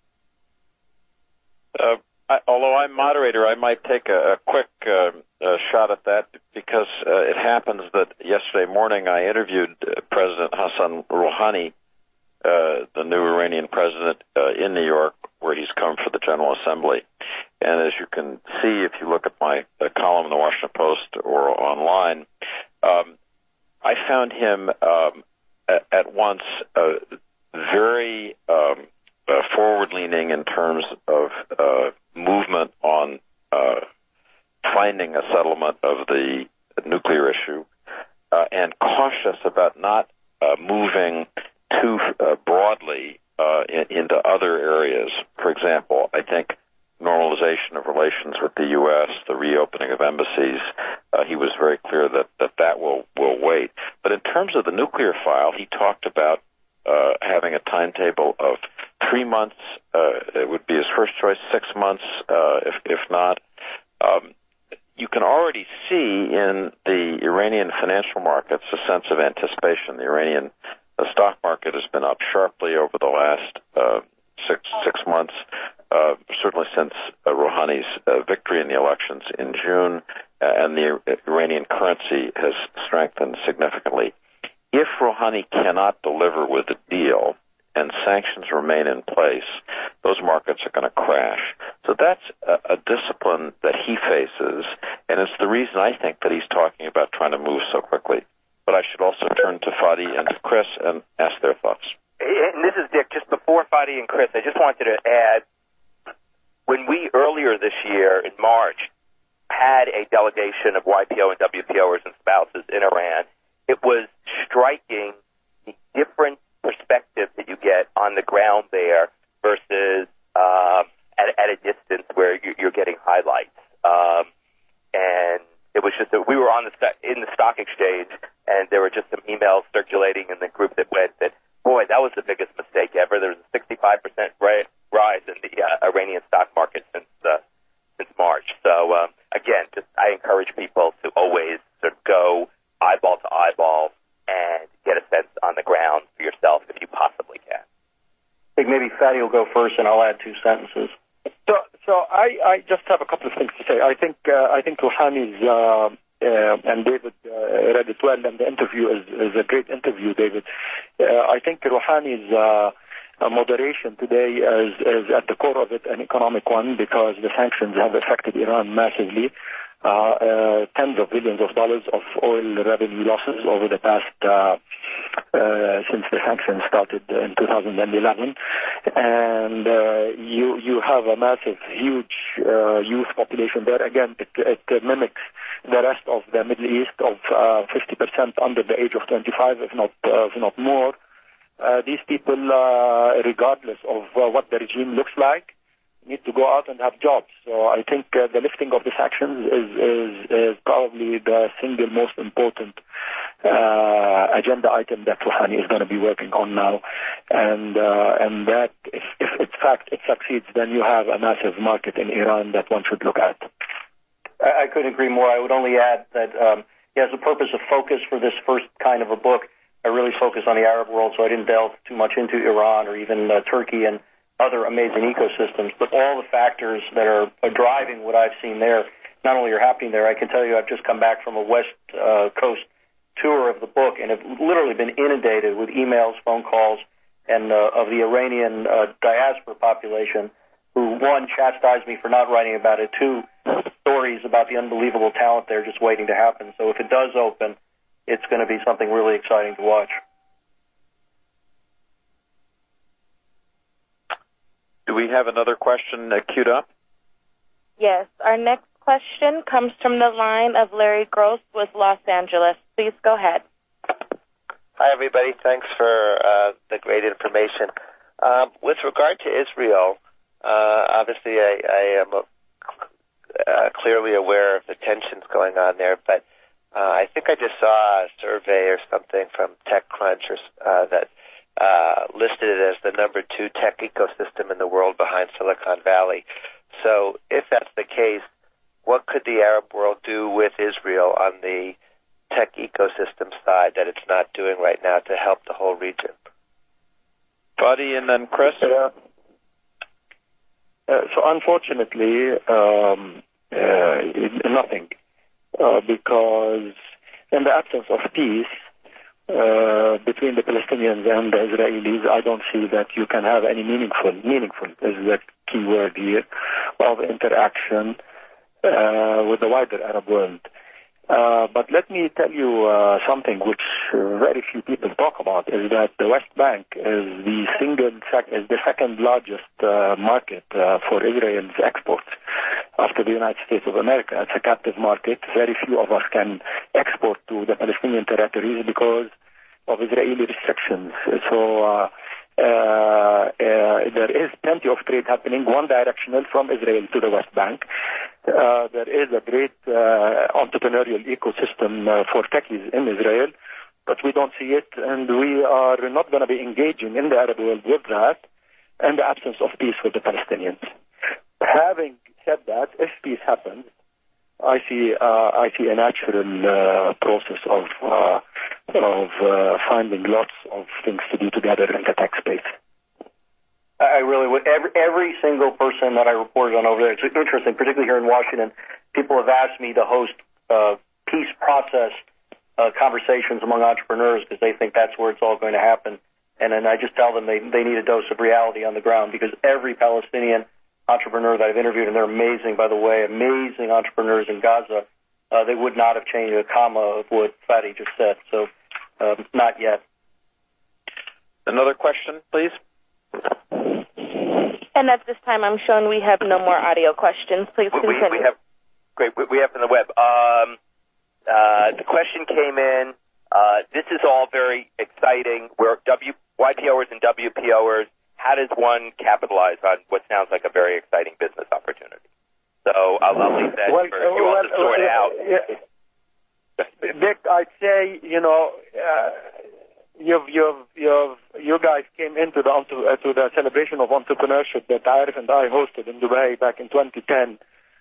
Uh, I, although I'm moderator, I might take a, a quick uh, uh, shot at that because uh, it happens that yesterday morning I interviewed uh, President Hassan Rouhani, uh, the new Iranian president, uh, in New York, where he's come for the General Assembly. And as you can see, if you look at my uh, column in the Washington Post or online, um, I found him um, at, at once uh, very um, uh, forward-leaning in terms of uh, movement on uh, finding a settlement of the nuclear issue, uh, and cautious about not uh, moving too uh, broadly uh, in, into other areas. For example, I think normalization of relations with the U S, the reopening of embassies, uh, he was very clear that, that that will, will wait. But in terms of the nuclear file, he talked about uh, having a timetable of three months. Uh, it would be his first choice, six months, uh, if, if not. Um, you can already see in the Iranian financial markets a sense of anticipation. The Iranian the stock market has been up sharply over the last uh, six six months, uh, certainly since uh, Rouhani's uh, victory in the elections in June, uh, and the Iranian currency has strengthened significantly. If Rouhani cannot deliver with a deal and sanctions remain in place, those markets are going to crash. So that's a, a discipline that he faces, and it's the reason I think that he's talking about trying to move so quickly. But I should also turn to Fadi and to Chris and ask their thoughts. And this is Dick. Just before Fadi and Chris, I just wanted to add, when we earlier this year in March had a delegation of Y P O and W P O'ers and spouses in Iran, it was striking the different perspective that you get on the ground there versus um, at, at a distance where you're, you're getting highlights. Um, and it was just that we were on the in the stock exchange, and there were just some emails circulating in the group that went that, boy, that was the biggest mistake ever. There was a sixty-five percent rise in the uh, Iranian stock market since uh, since March. So um, again, just I encourage people to always sort of go eyeball to eyeball and get a sense on the ground for yourself if you possibly can. I think maybe Fadi will go first, and I'll add two sentences. So, so I, I just have a couple of things to say. I think uh, I think Rouhani's uh, uh, and David uh, read it well, and the interview is, is a great interview, David. Uh, I think Rouhani's uh, uh, moderation today is, is at the core of it an economic one, because the sanctions have affected Iran massively. Uh, uh, tens of billions of dollars of oil revenue losses over the past uh, uh, since the sanctions started in two thousand eleven, and uh, you you have a massive, huge uh, youth population there. Again, it, it mimics the rest of the Middle East of uh, fifty percent under the age of twenty-five, if not uh, if not more. Uh, these people, uh, regardless of uh, what the regime looks like, need to go out and have jobs. So I think uh, the lifting of the sanctions is, is, is probably the single most important uh, agenda item that Rouhani is going to be working on now. And uh, and that, if, if in fact it succeeds, then you have a massive market in Iran that one should look at. I, I couldn't agree more. I would only add that um, he has a purpose of focus for this first kind of a book. I really focus on the Arab world, so I didn't delve too much into Iran or even uh, Turkey and other amazing ecosystems, but all the factors that are, are driving what I've seen there not only are happening there. I can tell you I've just come back from a West uh, Coast tour of the book and have literally been inundated with emails, phone calls, and uh, of the Iranian uh, diaspora population who, one, chastised me for not writing about it, two, stories about the unbelievable talent there just waiting to happen. So if it does open, it's going to be something really exciting to watch. Do we have another question uh, queued up? Yes. Our next question comes from the line of Larry Gross with Los Angeles. Please go ahead. Hi, everybody. Thanks for uh, the great information. Um, with regard to Israel, uh, obviously I, I am uh, clearly aware of the tensions going on there, but uh, I think I just saw a survey or something from TechCrunch or, uh, that uh, listed it as the number two tech ecosystem in the world behind Silicon Valley. So if that's the case, what could the Arab world do with Israel on the tech ecosystem side that it's not doing right now to help the whole region? Fadi and then Chris. Uh, uh, so unfortunately, um, uh, nothing, uh, because in the absence of peace uh, between the Palestinians and the Israelis, I don't see that you can have any meaningful, meaningful is the key word here, of interaction uh, with the wider Arab world. Uh, but let me tell you uh, something which uh, very few people talk about, is that the West Bank is the single sec- is the second largest uh, market uh, for Israel's exports after the United States of America. It's a captive market. Very few of us can export to the Palestinian territories because of Israeli restrictions. So uh, uh, uh, there is plenty of trade happening, one directional from Israel to the West Bank. Uh, there is a great uh, entrepreneurial ecosystem uh, for techies in Israel, but we don't see it, and we are not going to be engaging in the Arab world with that in the absence of peace with the Palestinians. Having said that, if peace happens, I see uh, I see a natural uh, process of uh, of uh, finding lots of things to do together in the tech space. I really would. Every, every single person that I reported on over there, it's interesting, particularly here in Washington, people have asked me to host uh, peace process uh, conversations among entrepreneurs because they think that's where it's all going to happen. And then I just tell them they, they need a dose of reality on the ground, because every Palestinian entrepreneur that I've interviewed, and they're amazing, by the way, amazing entrepreneurs in Gaza, uh, they would not have changed a comma of what Fadi just said. So um, not yet. Another question, please. And at this time, I'm showing we have no more audio questions. Please continue. We, we have, great. We have from the web. Um, uh, the question came in. Uh, this is all very exciting. We're W, YPOers and WPOers. How does one capitalize on what sounds like a very exciting business opportunity? So I'll, I'll leave that well, for you all well, to sort well, out. Yeah. Dick, I'd say, you know, uh, You've, you've, you've, you guys came into the uh, to the celebration of entrepreneurship that Arif and I hosted in Dubai back in twenty ten,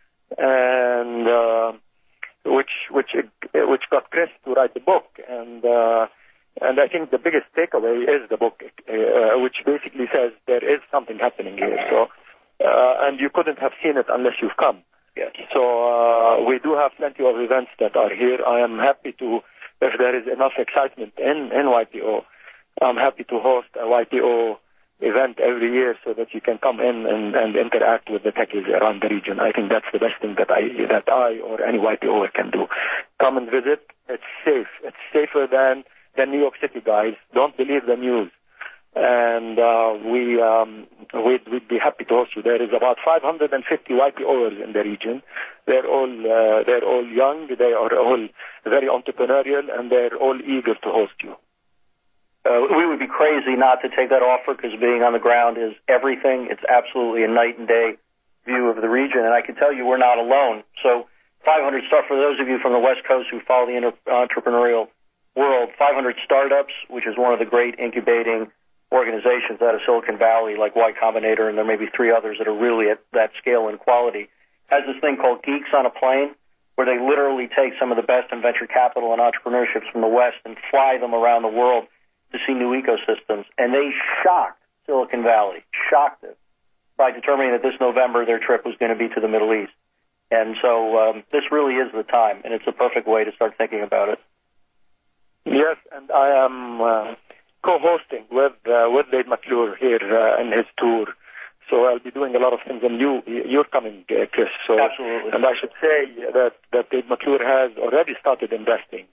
and uh, which which which got Chris to write the book, and uh, and I think the biggest takeaway is the book, uh, which basically says there is something happening here. So, uh, and you couldn't have seen it unless you've come. Yes. So uh, we do have plenty of events that are here. I am happy to. If there is enough excitement in, in Y P O, I'm happy to host a Y P O event every year so that you can come in and, and interact with the techies around the region. I think that's the best thing that I that I or any Y P O can do. Come and visit. It's safe. It's safer than the New York City guys. Don't believe the news. And uh, we um, we'd, we'd be happy to host you. There is about five hundred fifty Y P Os in the region. They're all uh, they're all young. They are all very entrepreneurial, and they're all eager to host you. Uh, we would be crazy not to take that offer, because being on the ground is everything. It's absolutely a night and day view of the region, and I can tell you we're not alone. So five hundred start for those of you from the West Coast who follow the inter- entrepreneurial world. five hundred Startups, which is one of the great incubating organizations out of Silicon Valley, like Y Combinator, and there may be three others that are really at that scale and quality, has this thing called Geeks on a Plane, where they literally take some of the best in venture capital and entrepreneurships from the West and fly them around the world to see new ecosystems. And they shocked Silicon Valley, shocked it, by determining that this November their trip was going to be to the Middle East. And so um, this really is the time, and it's a perfect way to start thinking about it. Yes, and I am uh, co-hosting with uh, with Dave McClure here uh, in his tour. So I'll be doing a lot of things, and you, you're coming, uh, Chris. So, absolutely. And I should say that, that Dave McClure has already started investing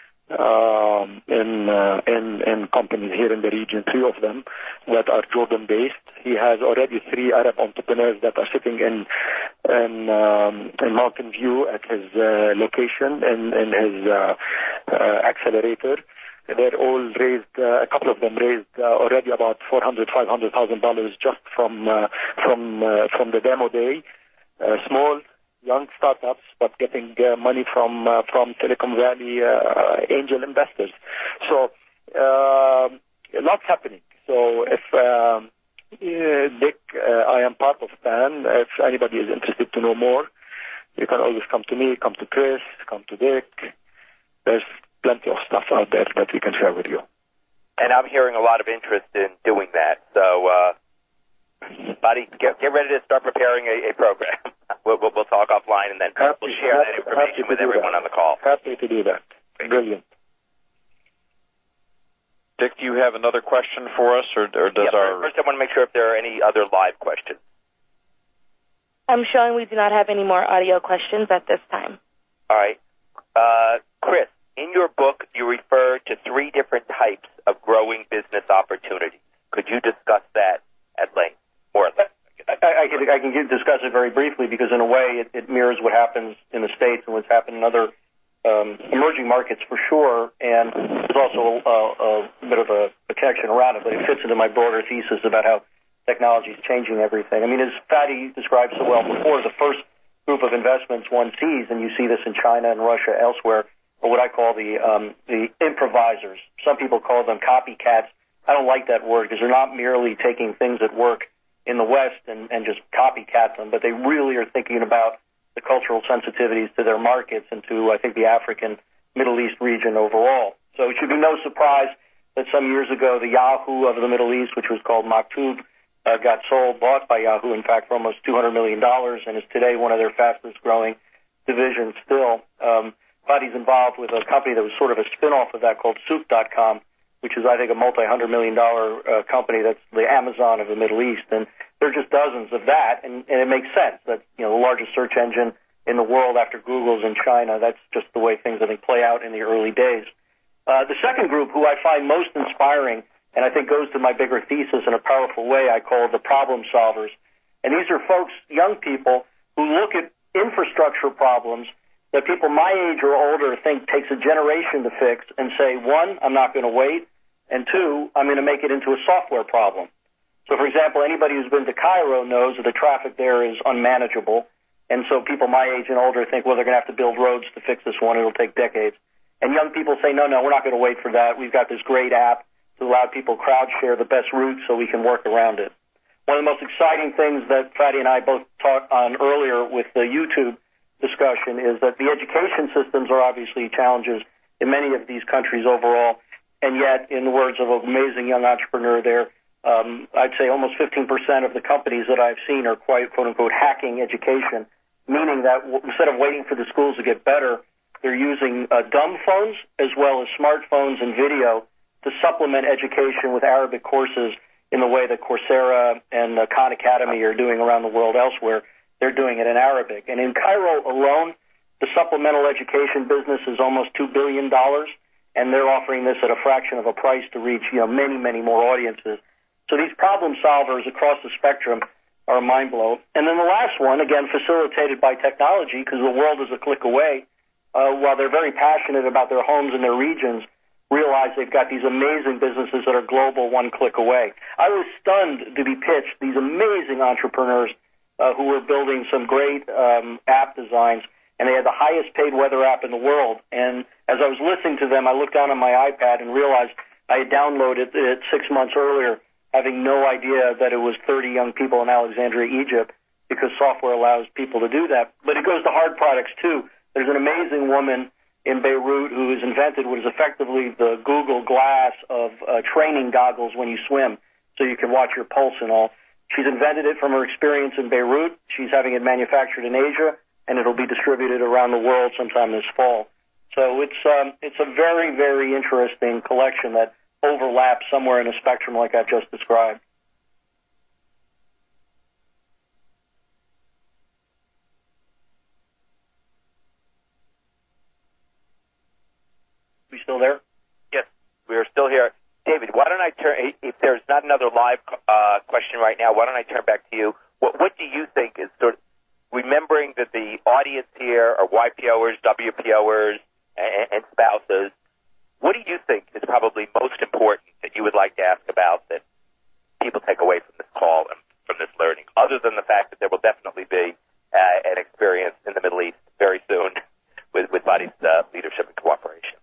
um, in, uh, in in companies here in the region, three of them that are Jordan-based. He has already three Arab entrepreneurs that are sitting in in, um, in Mountain View at his uh, location and in, in his uh, uh, accelerator. They're all raised, uh, a couple of them raised uh, already about four hundred, five hundred thousand dollars just from uh, from uh, from the demo day. Uh, small, young startups, but getting uh, money from uh, from Silicon Valley uh, angel investors. So uh, lots happening. So if um, uh, Dick, uh, I am part of PAN. If anybody is interested to know more, you can always come to me, come to Chris, come to Dick. There's plenty of stuff out there that we can share with you. And I'm hearing a lot of interest in doing that. So, uh, buddy, get, get ready to start preparing a, a program. we'll, we'll, we'll talk offline, and then happy, we'll share happy, that information with everyone that. on the call. Happy to do that. Brilliant. Dick, do you have another question for us, or, or does yeah, our... First, I want to make sure if there are any other live questions. I'm showing we do not have any more audio questions at this time. All right. Uh, Chris, in your book, you refer to three different types of growing business opportunities. Could you discuss that at length? More or less. I, I, can, I can discuss it very briefly because, in a way, it, it mirrors what happens in the States and what's happened in other um, emerging markets for sure. And there's also a, a bit of a, a connection around it, but it fits into my broader thesis about how technology is changing everything. I mean, as Fadi described so well before, the first group of investments one sees, and you see this in China and Russia, elsewhere, or what I call the um, the improvisers. Some people call them copycats. I don't like that word because they're not merely taking things that work in the West and, and just copycat them, but they really are thinking about the cultural sensitivities to their markets and to, I think, the African, Middle East region overall. So it should be no surprise that some years ago the Yahoo of the Middle East, which was called Maktub, uh, got sold, bought by Yahoo, in fact, for almost two hundred million dollars, and is today one of their fastest-growing divisions still. Um, Fadi's involved with a company that was sort of a spin-off of that called Souq dot com, which is, I think, a multi-hundred million dollar uh, company that's the Amazon of the Middle East. And there are just dozens of that, and, and it makes sense that, you know, the largest search engine in the world after Google's in China, that's just the way things, I think, play out in the early days. Uh, the second group, who I find most inspiring, and I think goes to my bigger thesis in a powerful way, I call the problem solvers. And these are folks, young people, who look at infrastructure problems that people my age or older think takes a generation to fix and say, one, I'm not going to wait, and two, I'm going to make it into a software problem. So, for example, anybody who's been to Cairo knows that the traffic there is unmanageable, and so people my age and older think, well, they're going to have to build roads to fix this one. It'll take decades. And young people say, no, no, we're not going to wait for that. We've got this great app to allow people crowd share the best routes so we can work around it. One of the most exciting things that Fadi and I both talked on earlier with the YouTube discussion is that the education systems are obviously challenges in many of these countries overall, and yet, in the words of an amazing young entrepreneur there, um, I'd say almost fifteen percent of the companies that I've seen are quite, quote-unquote, hacking education, meaning that w- instead of waiting for the schools to get better, they're using uh, dumb phones as well as smartphones and video to supplement education with Arabic courses in the way that Coursera and uh, Khan Academy are doing around the world elsewhere. They're doing it in Arabic. And in Cairo alone, the supplemental education business is almost two billion dollars, and they're offering this at a fraction of a price to reach, you know, many, many more audiences. So these problem solvers across the spectrum are a mind blow. And then the last one, again, facilitated by technology, because the world is a click away, uh, while they're very passionate about their homes and their regions, realize they've got these amazing businesses that are global, one click away. I was stunned to be pitched these amazing entrepreneurs Uh, who were building some great um, app designs, and they had the highest paid weather app in the world. And as I was listening to them, I looked down on my iPad and realized I had downloaded it six months earlier, having no idea that it was thirty young people in Alexandria, Egypt, because software allows people to do that. But it goes to hard products, too. There's an amazing woman in Beirut who has invented what is effectively the Google Glass of uh, training goggles when you swim, so you can watch your pulse and all. She's invented it from her experience in Beirut. She's having it manufactured in Asia, and it'll be distributed around the world sometime this fall. So it's um, it's a very, very interesting collection that overlaps somewhere in a spectrum like I've just described. We still there? Yes, we are still here. David, why don't I turn, if there's not another live uh, question right now, why don't I turn back to you? What, what do you think is sort of, remember Y P O'ers, W P O'ers, and, and spouses, what do you think is probably most important that you would like to ask about that people take away from this call and from this learning, other than the fact that there will definitely be uh, an experience in the Middle East very soon with, with Body's uh, leadership and cooperation?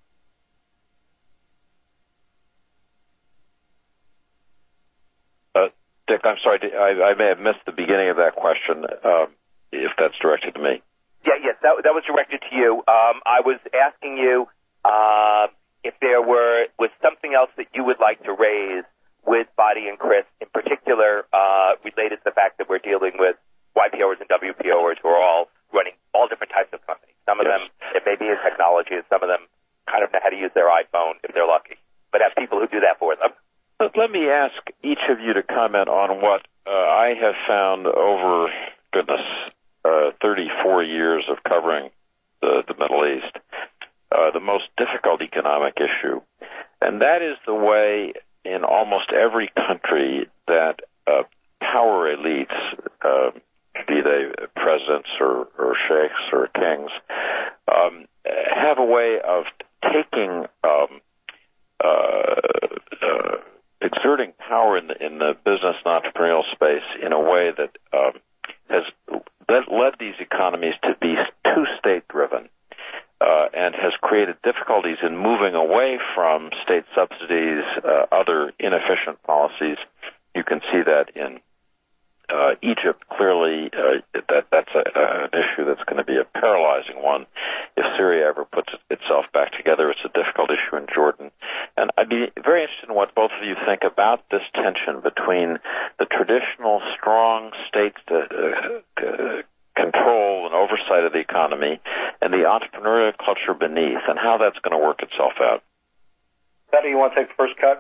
Uh, Dick, I'm sorry, I, I may have missed the beginning of that question, um, if that's directed to me. Yeah, yes, that, that was directed to you. Um, I was asking you uh, if there were was something else that you would like to raise with Body and Chris, in particular uh, related to the fact that we're dealing with Y P O'ers and W P O'ers who are all running all different types of companies. Some of Yes. them, it may be in technology, and some of them kind of know how to use their iPhone if they're lucky, but have people who do that for them. But let me ask each of you to comment on what uh, I have found over, goodness, uh, thirty-four years of covering the, the Middle East, uh, the most difficult economic issue. And that is the way in almost every country that uh, power elites, uh, be they presidents or, or sheikhs or kings, um, have a way of taking um, uh, uh, exerting power in the, in the business and entrepreneurial space in a way that um, has led, led these economies to be too state-driven uh, and has created difficulties in moving away from state subsidies, uh, other inefficient policies. You can see that in uh, Egypt. Clearly, uh, that that's a, uh, an issue that's going to be a paralyzing one. If Syria ever puts itself back together, it's a difficult issue in Jordan. And I'd be very interested in what both of you think about this tension between the traditional strong state uh, uh, control and oversight of the economy and the entrepreneurial culture beneath, and how that's going to work itself out. Betty, you want to take the first cut?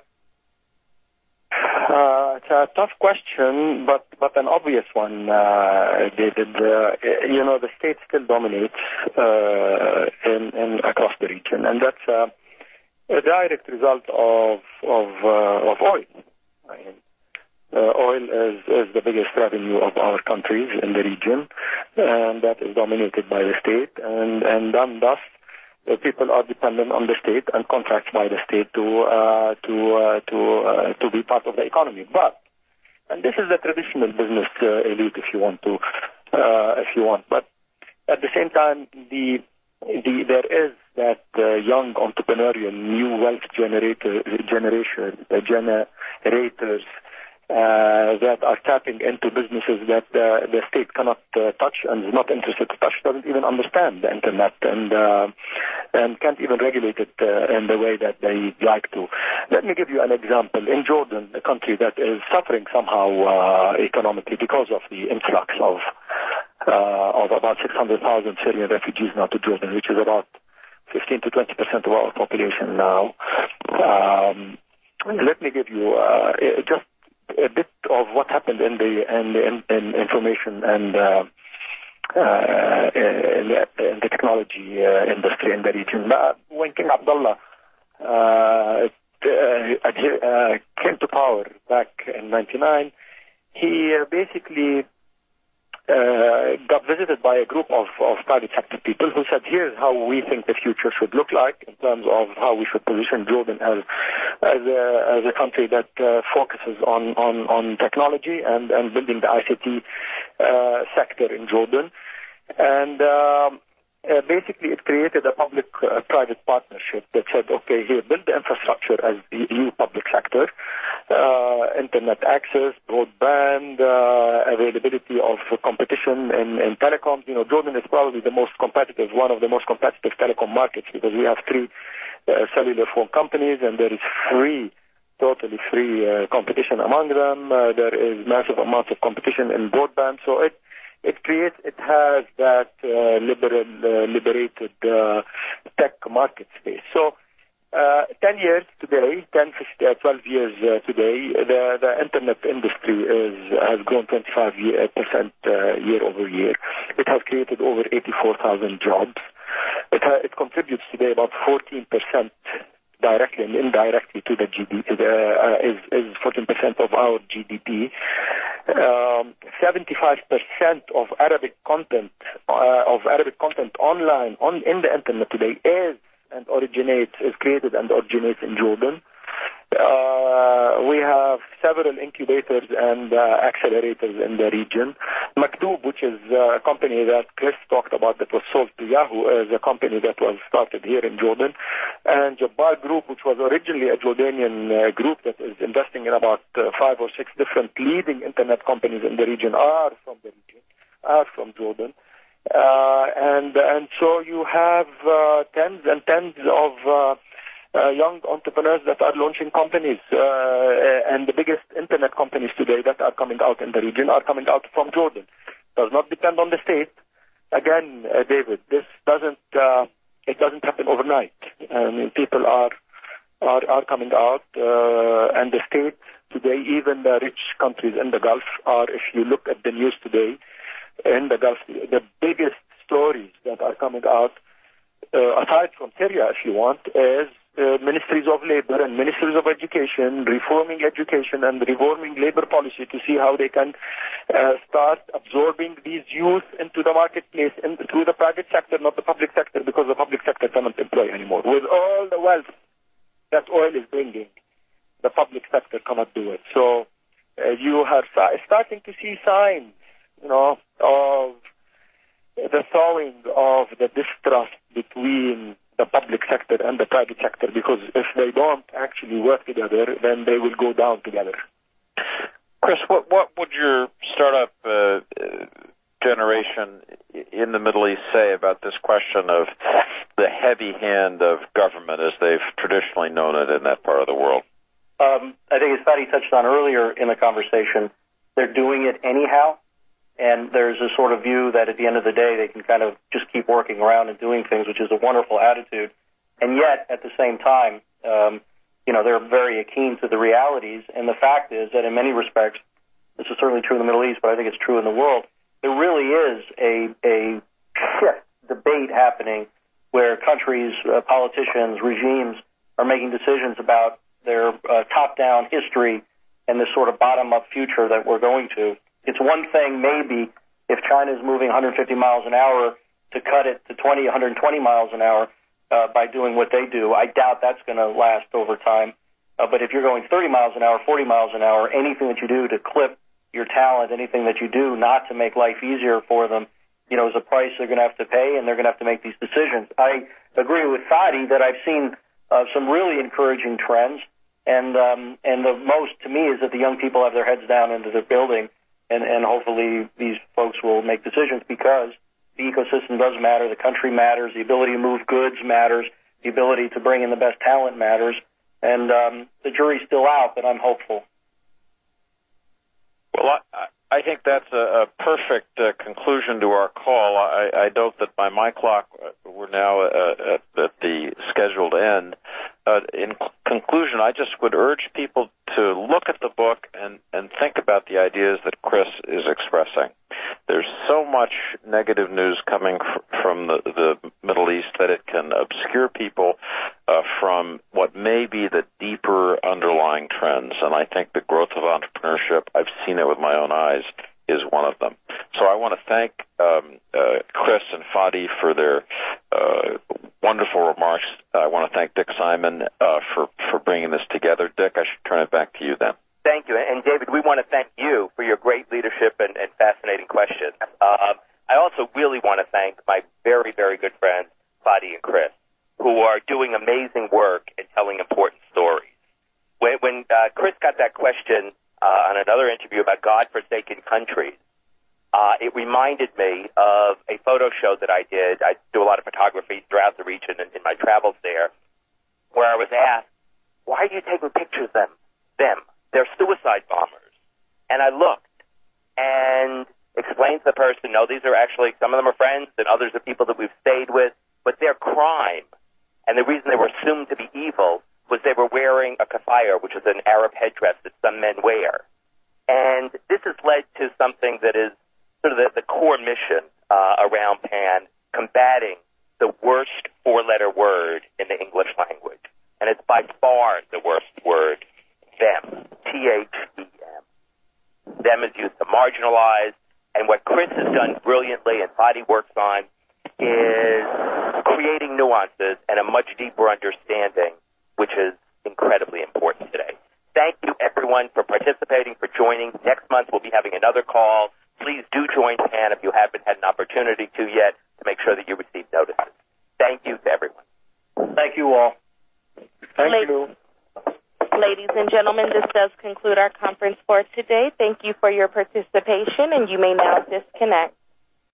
Uh, it's a tough question, but but an obvious one, uh, David. Uh, you know, the state still dominates uh, in, in across the region, and that's uh, a direct result of of uh, of oil. I mean, uh, oil is, is the biggest revenue of our countries in the region, and that is dominated by the state, and and then thus uh, people are dependent on the state and contracts by the state to uh, to uh, to uh, to be part of the economy. But and this is the traditional business uh, elite, if you want to, uh, if you want. But at the same time, the the there is that uh, young entrepreneurial new wealth generator generation uh, generators uh, that are tapping into businesses that uh, the state cannot uh, touch and is not interested to touch, doesn't even understand the internet and uh, and can't even regulate it uh, in the way that they like to. Let me give you an example. In Jordan, a country that is suffering somehow uh, economically because of the influx of uh, of about six hundred thousand Syrian refugees now to Jordan, which is about fifteen to twenty percent of our population now. Um, let me give you uh, just a bit of what happened in the in the in, in information and uh, uh, in, the, in the technology uh, industry in the region. Uh, when King Abdullah uh, uh, uh, came to power back in ninety-nine, he uh, basically Uh, got visited by a group of, of private sector people who said, here's how we think the future should look like in terms of how we should position Jordan as as a, as a country that uh, focuses on, on, on technology and, and building the I C T uh, sector in Jordan. And um, uh, basically it created a public-private uh, partnership that said, okay, here, build the infrastructure as the new public sector, uh, internet access, broadband, uh, availability of competition in, in telecoms. You know, Jordan is probably the most competitive, one of the most competitive telecom markets because we have three uh, cellular phone companies and there is free, totally free uh, competition among them. Uh, there is massive amounts of competition in broadband. So it It creates, it has that uh, liberal, uh, liberated uh, tech market space. So, uh, ten years today, ten, fifteen, twelve years uh, today, the, the internet industry is, has grown twenty-five percent uh, year over year. It has created over eighty-four thousand jobs. It, ha- it contributes today about fourteen percent directly and indirectly to the G D P, uh, is, is fourteen percent of our G D P. Um, seventy-five percent of Arabic content uh, of Arabic content online on in the internet today is and originates is created and originates in Jordan. Uh, we have several incubators and uh, accelerators in the region. Maktub, which is a company that Chris talked about that was sold to Yahoo, is a company that was started here in Jordan. And Jabbar Group, which was originally a Jordanian uh, group that is investing in about uh, five or six different leading internet companies in the region, are from the region, are from Jordan. Uh, and and so you have uh, tens and tens of uh, uh, young entrepreneurs that are launching companies, uh, and the biggest internet companies today that are coming out in the region are coming out from Jordan. Does not depend on the state. Again, uh, David, this doesn't uh, it doesn't happen overnight. I mean, people are are are coming out, uh, and the state today, even the rich countries in the Gulf, are. If you look at the news today, in the Gulf, the biggest stories that are coming out, uh, aside from Syria, if you want, is uh, ministries of labor and ministries of education reforming education and reforming labor policy to see how they can uh, start absorbing these youth into the marketplace and through the private sector, not the public sector, because the public sector cannot employ anymore. With all the wealth that oil is bringing, the public sector cannot do it. So uh, you are starting to see signs, you know, of the thawing of the distrust between the public sector and the private sector, because if they don't actually work together, then they will go down together. Chris, what what would your startup uh, generation in the Middle East say about this question of the heavy hand of government as they've traditionally known it in that part of the world? Um, I think as Fadi touched on earlier in the conversation, they're doing it anyhow. And there's a sort of view that at the end of the day, they can kind of just keep working around and doing things, which is a wonderful attitude. And yet, at the same time, um, you know, they're very keen to the realities. And the fact is that in many respects, this is certainly true in the Middle East, but I think it's true in the world, there really is a, a debate happening where countries, uh, politicians, regimes are making decisions about their uh, top-down history and this sort of bottom-up future that we're going to. It's one thing maybe if China is moving one hundred fifty miles an hour to cut it to twenty, one hundred twenty miles an hour uh, by doing what they do. I doubt that's going to last over time. Uh, but if you're going thirty miles an hour, forty miles an hour, anything that you do to clip your talent, anything that you do not to make life easier for them, you know, is a price they're going to have to pay, and they're going to have to make these decisions. I agree with Fadi that I've seen uh, some really encouraging trends, and um, and the most to me is that the young people have their heads down into the building. And, and hopefully these folks will make decisions, because the ecosystem does matter, the country matters, the ability to move goods matters, the ability to bring in the best talent matters, and um, the jury's still out, but I'm hopeful. Well, I, I think that's a, a perfect uh, conclusion to our call. I, I note that by my clock, we're now uh, at, at the scheduled end. Uh, in conclusion, I just would urge people to look at the book and, and think about the ideas that Chris is expressing. There's so much negative news coming fr- from the, the Middle East that it can obscure people uh, from what may be the deeper underlying trends. And I think the growth of entrepreneurship, I've seen it with my own eyes, is one of them. So I want to thank um, uh, Chris and Fadi for their uh, wonderful remarks. I want to thank Dick Simon uh, for, for bringing this together. Dick, I should turn it back to you then. Thank you. And, David, we want to thank you for your great leadership and, and fascinating questions. Uh, I also really want to thank my very, very good friends, Fadi and Chris, who are doing amazing work and telling important stories. When, when uh, Chris got that question uh, on another interview about God-forsaken countries, uh, it reminded me of a photo show that I did. I do a lot of photography throughout the region in, in my travels there, where I was asked, why are you taking pictures of them? them? They're suicide bombers. And I looked and explained to the person, no, these are actually, some of them are friends and others are people that we've stayed with, but their crime, and the reason they were assumed to be evil, was they were wearing a kafaya, which is an Arab headdress that some men wear. And this has led to something that is sort of the, the core mission uh, around PAN, combating the worst four-letter word in the English language. And it's by far the worst word, them, T H E M. Them is used to marginalized. And what Chris has done brilliantly and Fadi works on is creating nuances and a much deeper understanding, which is incredibly important today. Thank you, everyone, for participating, for joining. Next month, we'll be having another call. Please do join Pan if you haven't had an opportunity to yet to make sure that you receive notices. Thank you to everyone. Thank you all. Thank Ladies, you. Ladies and gentlemen, this does conclude our conference for today. Thank you for your participation, and you may now disconnect.